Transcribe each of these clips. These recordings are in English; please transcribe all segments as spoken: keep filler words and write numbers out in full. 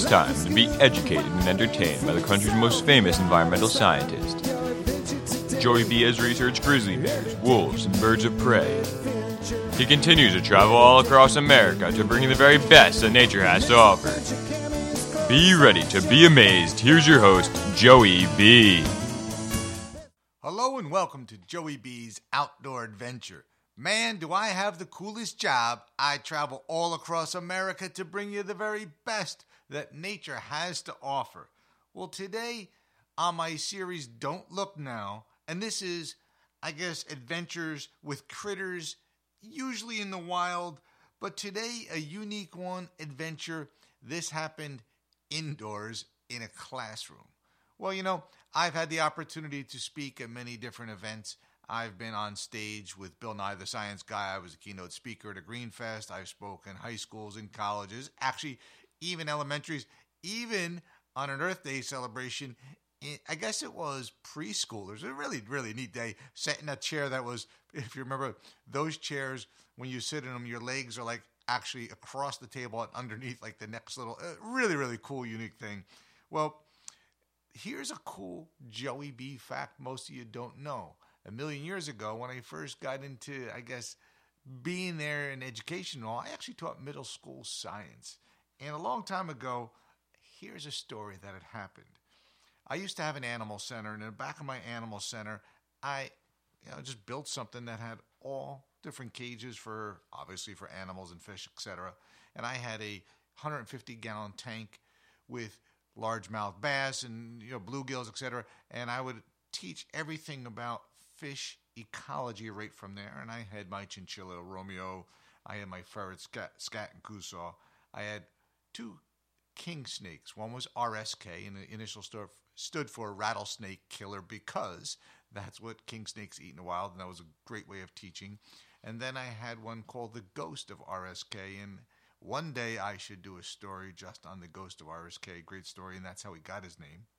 time to be educated and entertained by the country's most famous environmental scientist. Joey B has researched grizzly bears, wolves, and birds of prey. He continues to travel all across America to bring you the very best that nature has to offer. Be ready to be amazed. Here's your host, Joey B. Hello and welcome to Joey B's Outdoor Adventure. Man, do I have the coolest job. I travel all across America to bring you the very best that nature has to offer. Well, today on my series, Don't Look Now, and this is, I guess, adventures with critters, usually in the wild, but today a unique one, adventure. This happened indoors in a classroom. Well, you know, I've had the opportunity to speak at many different events. I've been on stage with Bill Nye the Science Guy. I was a keynote speaker at a Green Fest. I've spoken in high schools and colleges, actually even elementaries, even on an Earth Day celebration. I guess it was preschoolers. A really, really neat day. Sat in a chair that was, if you remember, those chairs, when you sit in them, your legs are like actually across the table and underneath like the next little, uh, really, really cool, unique thing. Well, here's a cool Joey B fact most of you don't know. A million years ago, when I first got into, I guess, being there in education and all, I actually taught middle school science. And a long time ago, here's a story that had happened. I used to have an animal center, and in the back of my animal center, I you know, just built something that had all different cages for, obviously, for animals and fish, et cetera. And I had a one hundred fifty gallon tank with largemouth bass and you know bluegills, et cetera. And I would teach everything about fish ecology right from there. And I had my chinchilla, Romeo. I had my ferret, Scat, Scat and Kusaw. I had two king snakes. One was R S K, and the initial sto- stood for rattlesnake killer because that's what king snakes eat in the wild, and that was a great way of teaching. And then I had one called the Ghost of R S K, and one day I should do a story just on the Ghost of R S K. Great story, and that's how he got his name.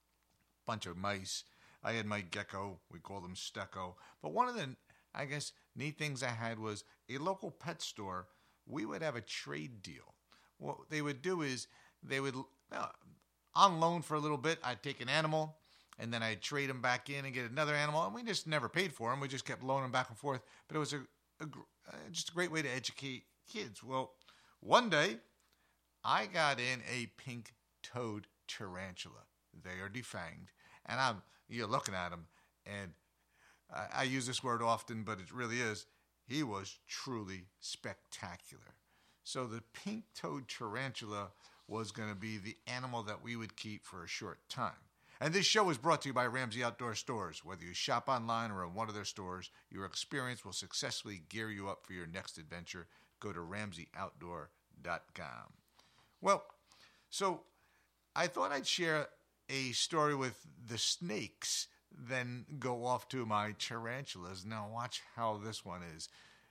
Bunch of mice. I had my gecko. We called him Stecco. But one of the, I guess, neat things I had was a local pet store. We would have a trade deal. What they would do is they would, uh, on loan for a little bit, I'd take an animal, and then I'd trade him back in and get another animal. And we just never paid for him. We just kept loaning back and forth. But it was a, a uh, just a great way to educate kids. Well, one day, I got in a pink-toed tarantula. They are defanged. And I'm, you're looking at him, and I, I use this word often, but it really is. He was truly spectacular. So the pink-toed tarantula was going to be the animal that we would keep for a short time. And this show is brought to you by Ramsey Outdoor Stores. Whether you shop online or in one of their stores, your experience will successfully gear you up for your next adventure. Go to ramsey outdoor dot com. Well, so I thought I'd share a story with the snakes, then go off to my tarantulas. Now watch how this one is.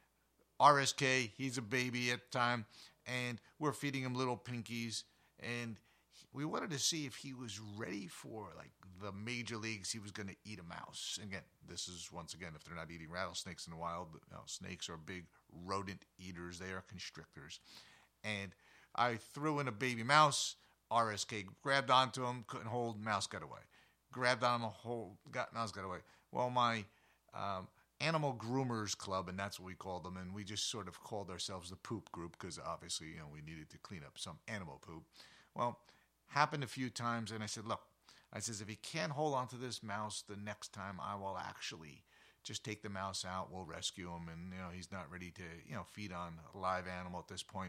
R S K, he's a baby at the time, and we're feeding him little pinkies, and we wanted to see if he was ready for like the major leagues. He was going to eat a mouse. Again, this is once again, if they're not eating rattlesnakes in the wild, you know, snakes are big rodent eaters. They are constrictors. And I threw in a baby mouse. R S K grabbed onto him, couldn't hold, mouse got away. Grabbed on him, hold, got, mouse got away. Well, my um, animal groomers club, and that's what we called them, and we just sort of called ourselves the poop group because obviously, you know, we needed to clean up some animal poop. Well, happened a few times, and I said, look, I says, if he can't hold onto this mouse, the next time I will actually just take the mouse out, we'll rescue him, and, you know, he's not ready to, you know, feed on a live animal at this point.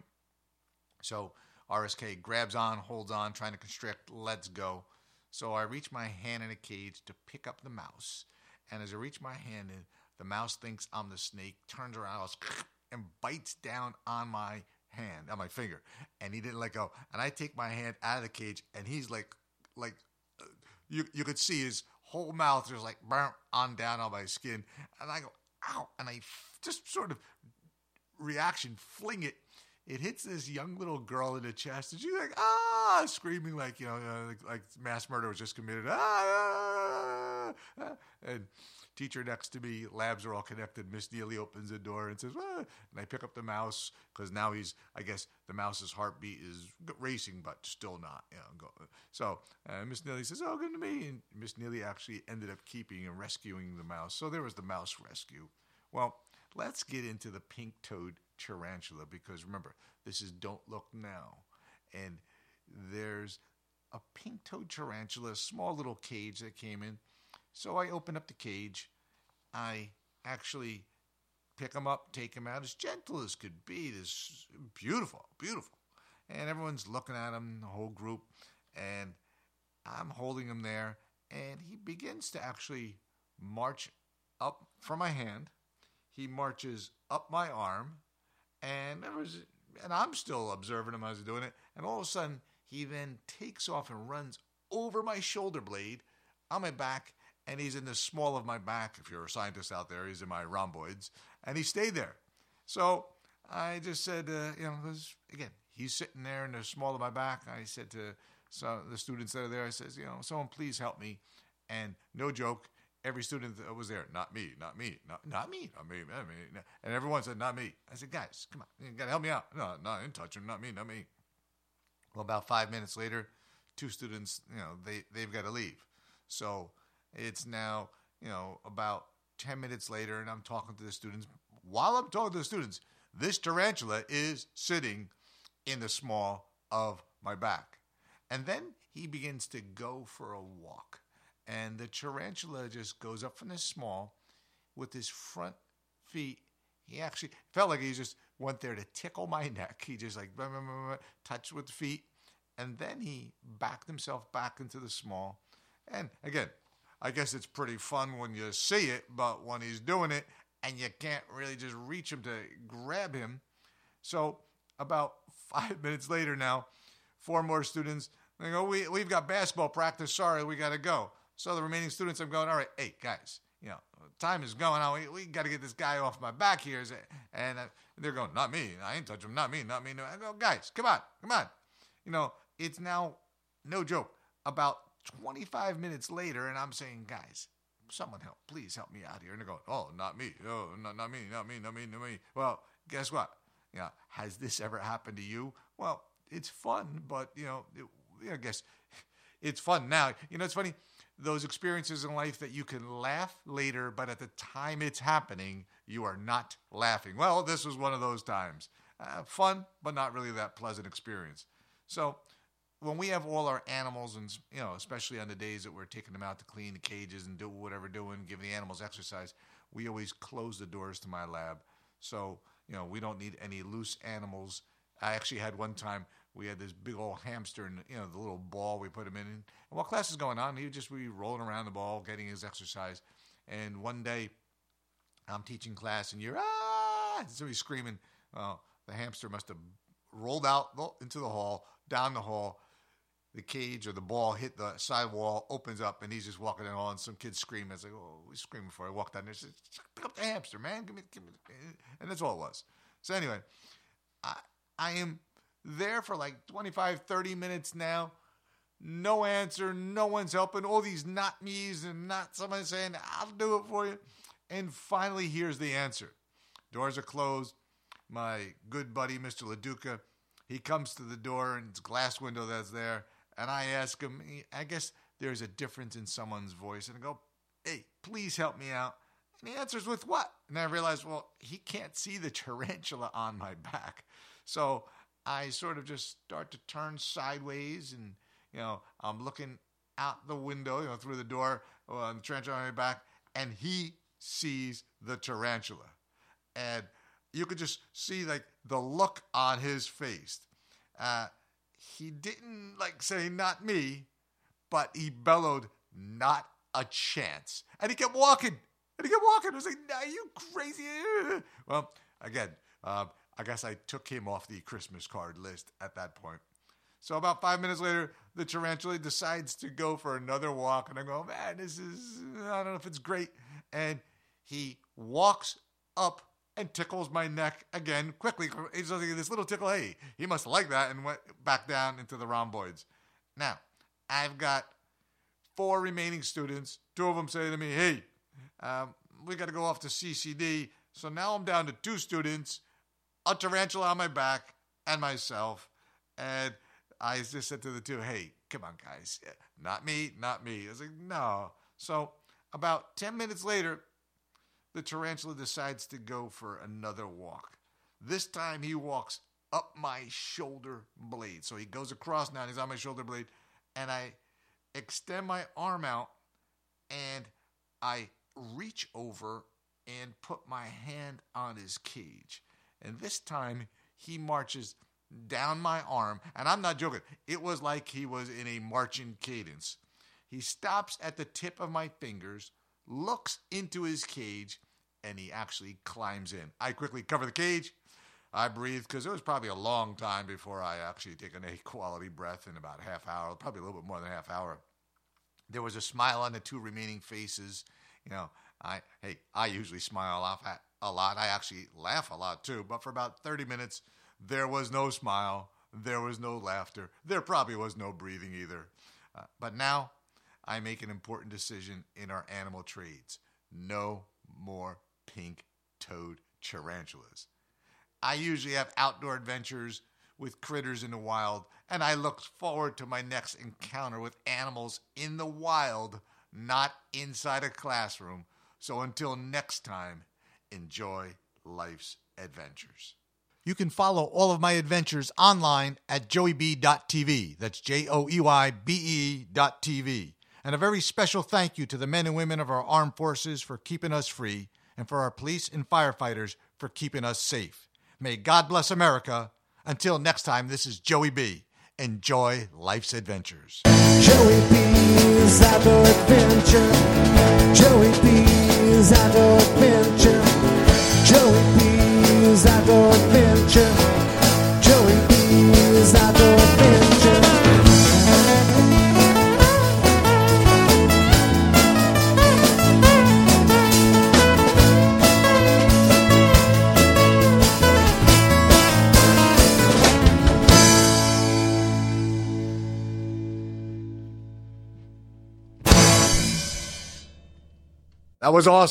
So R S K grabs on, holds on, trying to constrict, let's go. So I reach my hand in a cage to pick up the mouse, and as I reach my hand in, the mouse thinks I'm the snake, turns around, and bites down on my hand, on my finger, and he didn't let go. And I take my hand out of the cage, and he's like, like uh, you you could see his whole mouth just like burnt on down on my skin, and I go, ow, and I f- just sort of reaction, fling it it hits this young little girl in the chest, and she's like, ah, screaming like, you know, uh, like, like mass murder was just committed. Ah, ah, ah. And teacher next to me, labs are all connected. Miss Neely opens the door and says, ah. And I pick up the mouse because now he's, I guess the mouse's heartbeat is racing, but still not. You know, go. So uh, Miss Neely says, oh, good to me. And Miss Neely actually ended up keeping and rescuing the mouse. So there was the mouse rescue. Well, let's get into the pink-toed tarantula because remember, this is Don't Look Now. And there's a pink-toed tarantula, a small little cage that came in. So I open up the cage. I actually pick him up, take him out as gentle as could be. This beautiful, beautiful. And everyone's looking at him, the whole group. And I'm holding him there. And he begins to actually march up from my hand. He marches up my arm. And there was, and I'm still observing him as he's doing it. And all of a sudden, he then takes off and runs over my shoulder blade on my back. And he's in the small of my back. If you're a scientist out there, he's in my rhomboids. And he stayed there. So I just said, uh, you know, was, again, he's sitting there in the small of my back. I said to some of the students that are there, I says, you know, someone please help me. And no joke, every student that was there, not me, not me, not, not me, not me, not me. And everyone said, not me. I said, guys, come on, you got to help me out. No, no, I didn't touch him, not me, not me. Well, about five minutes later, two students, you know, they, they've got to leave. So it's now, you know, about ten minutes later, and I'm talking to the students. While I'm talking to the students, this tarantula is sitting in the small of my back. And then he begins to go for a walk. And the tarantula just goes up from this small with his front feet. He actually felt like he just went there to tickle my neck. He just like blah, blah, blah, blah, touched with the feet. And then he backed himself back into the small. And again, I guess it's pretty fun when you see it, but when he's doing it and you can't really just reach him to grab him. So about five minutes later now, four more students, they go, we, we've got basketball practice. Sorry, we got to go. So the remaining students, I'm going, all right, hey, guys, you know, time is going on. We, we got to get this guy off my back here. And they're going, not me. I ain't touch him. Not me. Not me. No. I go, guys, come on. Come on. You know, it's now, no joke, about twenty-five minutes later, and I'm saying, guys, someone help. Please help me out here. And they're going, oh, not me. Oh, not, not me. Not me. Not me. Not me. Well, guess what? You know, has this ever happened to you? Well, it's fun, but, you know, it, I guess it's fun now. You know, it's funny. Those experiences in life that you can laugh later, but at the time it's happening, you are not laughing. Well, this was one of those times. Uh, fun, but not really that pleasant experience. So when we have all our animals, and you know, especially on the days that we're taking them out to clean the cages and do whatever doing, give the animals exercise, we always close the doors to my lab. So, you know, we don't need any loose animals. I actually had one time, we had this big old hamster and, you know, the little ball we put him in. And while class is going on, he would just be rolling around the ball, getting his exercise. And one day, I'm teaching class, and you're, ah! And so he's screaming. Well, the hamster must have rolled out into the hall, down the hall. The cage or the ball hit the side wall, opens up, and he's just walking in the hall, and some kids scream. I was like, oh, he's screaming for it. I walked down there and said, pick up the hamster, man. Give me, give me. And that's all it was. So anyway, I, I am there for like twenty-five, thirty minutes now. No answer. No one's helping. All these not me's and not someone saying, I'll do it for you. And finally, here's the answer. Doors are closed. My good buddy, Mister LaDuca, he comes to the door, and it's a glass window that's there. And I ask him, I guess there's a difference in someone's voice. And I go, hey, please help me out. And he answers with what? And I realize, well, he can't see the tarantula on my back. So I sort of just start to turn sideways, and, you know, I'm looking out the window, you know, through the door, uh, the tarantula on my back, and he sees the tarantula. And you could just see, like, the look on his face. Uh, he didn't, like, say, not me, but he bellowed, not a chance. And he kept walking. And he kept walking. I was like, are you crazy? Well, again, uh, I guess I took him off the Christmas card list at that point. So about five minutes later, the tarantula decides to go for another walk. And I go, man, this is, I don't know if it's great. And he walks up and tickles my neck again quickly. He's like this little tickle. Hey, he must like that, and went back down into the rhomboids. Now, I've got four remaining students. Two of them say to me, hey, um, we got to go off to C C D. So now I'm down to two students, a tarantula on my back, and myself. And I just said to the two, hey, come on, guys. Not me, not me. I was like, no. So about ten minutes later, the tarantula decides to go for another walk. This time he walks up my shoulder blade. So he goes across now, and he's on my shoulder blade. And I extend my arm out, and I reach over and put my hand on his cage. And this time, he marches down my arm, and I'm not joking. It was like he was in a marching cadence. He stops at the tip of my fingers, looks into his cage, and he actually climbs in. I quickly cover the cage. I breathe, because it was probably a long time before I actually taken a quality breath in about a half hour, probably a little bit more than a half hour. There was a smile on the two remaining faces. You know, I hey, I usually smile off at a lot. I actually laugh a lot too. But for about thirty minutes, there was no smile. There was no laughter. There probably was no breathing either. Uh, but now, I make an important decision in our animal trades. No more pink-toed tarantulas. I usually have outdoor adventures with critters in the wild, and I look forward to my next encounter with animals in the wild, not inside a classroom. So until next time, enjoy life's adventures. You can follow all of my adventures online at joey b dot t v. That's J O E Y B E dot T V. And a very special thank you to the men and women of our armed forces for keeping us free, and for our police and firefighters for keeping us safe. May God bless America. Until next time, this is Joey B. Enjoy life's adventures. Joey B's Outdoor Adventure. Joey B's Outdoor Adventure. Joey B's Outdoor Adventure. Joey B's Outdoor Adventure. That was awesome.